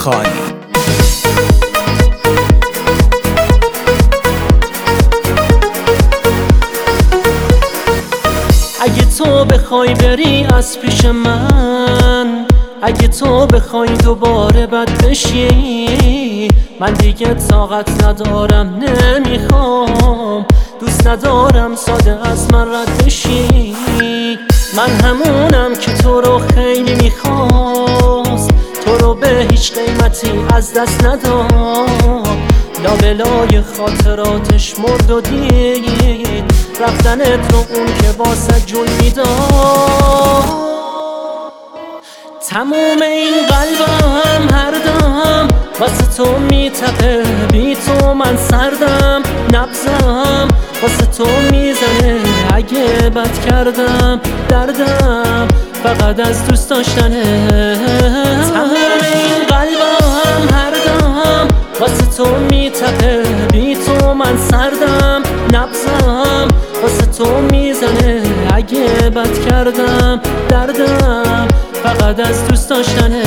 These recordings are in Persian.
خانی. اگه تو بخوای بری از پیش من، اگه تو بخوای دوباره بد بشی، من دیگه طاقت ندارم، نمیخوام، دوست ندارم ساده از من رد بشی. من همونم که تو رو خیلی میخواست، تو رو به هیچ قیمتی از دست نداد، لابلای خاطراتش مرد و دید رفتنت رو اون که واسه جون میداد. تموم این قلبم هر دم واسه تو میتپه، بی تو من سردم، نبضم واسه تو میزنه، اگه بد کردم دردم فقط از دوست داشتنه. تموم این قلبم هر دم واسه تو میتپه، بی تو من سردم، نبضم واسه تو میزنه، اگه بد کردم دردم فقط از دوست داشتنه.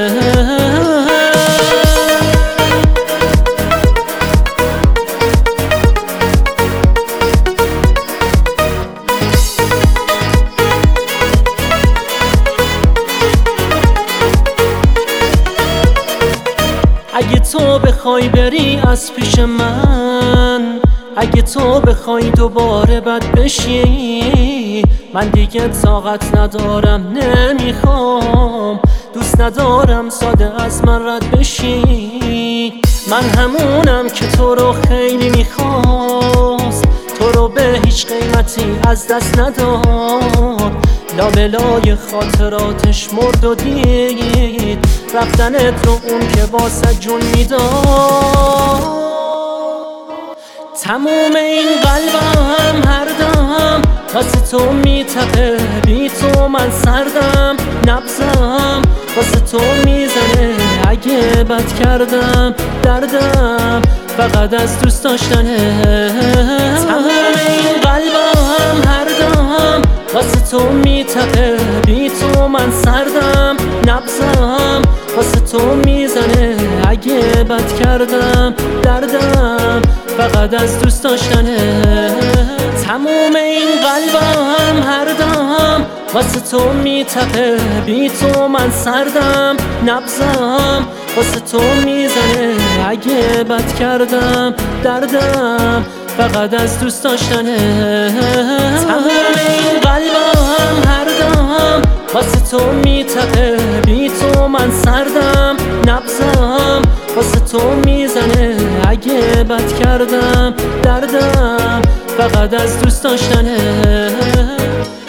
اگه تو بخوای بری از پیش من، اگه تو بخوای دوباره بد بشی، من دیگه طاقت ندارم، نمیخوام، دوست ندارم ساده از من رد بشی. من همونم که تو رو خیلی میخواست، تو رو به هیچ قیمتی از دست نداد، لابلای خاطراتش مرد و دید رفتنت رو اون که واسه جون میداد. تموم این قلبم هر دم واسه تو میتپه، بی تو من سردم، نبضم واسه تو میزنه، اگه بد کردم دردم فقط از دوست داشتنه. تموم این قلبم هر دم واسه تو میتپه، بی تو من سردم، نبضم واسه تو میزنه، اگه بد کردم دردم فقط از دوست داشتنه. تموم این قلبم هر دم واسه تو میتپه، بی تو من سردم، نبضم واسه تو میزنه، اگه بد کردم دردم فقط از دوست داشتنه. تموم این قلبم هر دم واسه تو میتپه، بی تو من سردم، نبضم واسه تو میزنه، اگه بد کردم دردم فقط از دوست داشتنه.